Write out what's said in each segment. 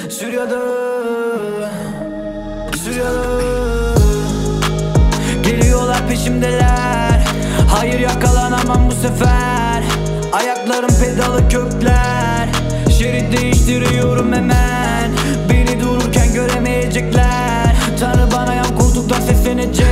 sürüyordu. Geliyorlar peşimdeler, hayır yakalanamam bu sefer. Ayaklarım pedalı kökler, şerit değiştiriyorum hemen. Beni dururken göremeyecekler, Tanrı bana yan koltuktan seslenecek.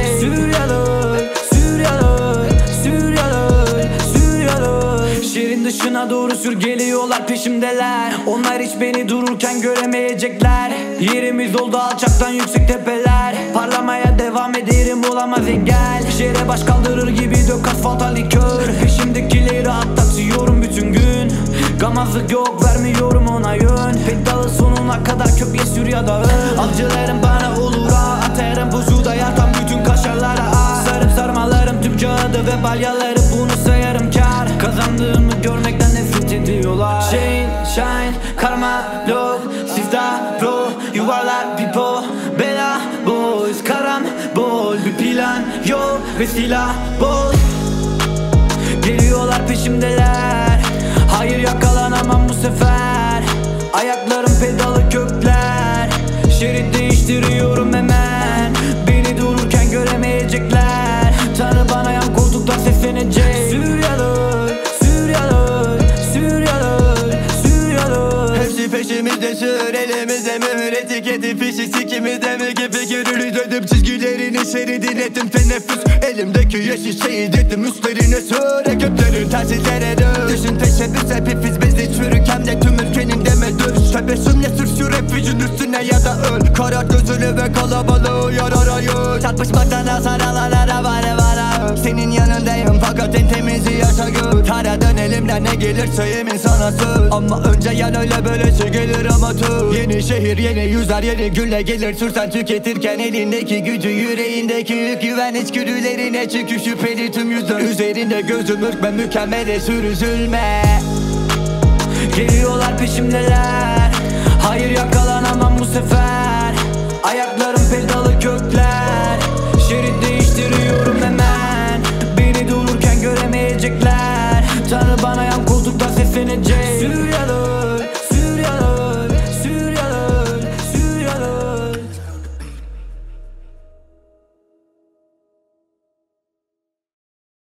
Şehrin dışına doğru sür, geliyorlar peşimdeler. Onlar hiç beni dururken göremeyecekler. Yerimiz oldu alçaktan yüksek tepeler. Parlamaya devam ederim, olamaz engel. Şehre baş kaldırır gibi dök asfalta likör. Peşimdekileri atlatıyorum bütün gün. Gamazlık yok, vermiyorum ona yön. Pedalı sonuna kadar köpye sür ya da öl. Avcılarım bana olur ha, atarım pusuda yatan bütün kaşarlara ah. Sarıp sarmalarım tüm kağıdı ve balyaları, bunu sayarım kar. Kazandığımı görmekten nefret ediyorlar. Shine, karma, love, sifta, bro. Yuvarlak pipo, bela, boys. Karambol, bir plan yok ve silah bol. Geliyorlar peşimdeler, hayır yakalanamam bu sefer. Ayaklarım pedalı kökler, şerit değiştiriyorum hemen. Beni dururken göremeyecekler, Tanrı bana yan koltuktan seslenecek. Hepsi peşimizde sür, elimizde mühür, etiketi fişi sikimizde mi gibi yürürüz. Ödüm çizgilerini serinledim teneffüs, elimdeki yeşil şeyi dedim üstlerine sür. Ekiplerin telsizlere dön, düşün teşebbüs hep ifiz bizi çürük, de tüm ülkenin demedür. Tebessümle sür hep vücudun üstüne ya da öl. Karart gözünü ve kalabalığı yar arayın. Çarpışmaktan hasar alan arabayla var. Senin yanındayım fakat en temizi yaşa gör. Kara dön elimden ne gelirse yemin sana söz. Ama önce yan öyle böylesi gelir ama tüm. Yeni şehir yeni yüzler yeni gülle gelir. Sürsen tüketirken elindeki gücü, yüreğindeki yük. Güven içgüdülerine çünkü şüpheli tüm yüzler. Üzerinde gözüm ürkme, mükemmele sür, üzülme. Geliyorlar peşimdeler, hayır yakalanamam bu sefer. Ayaklarım pedalı kökler, şerit değiştiriyorum hemen. Beni dururken göremeyecekler, Tanrı bana yan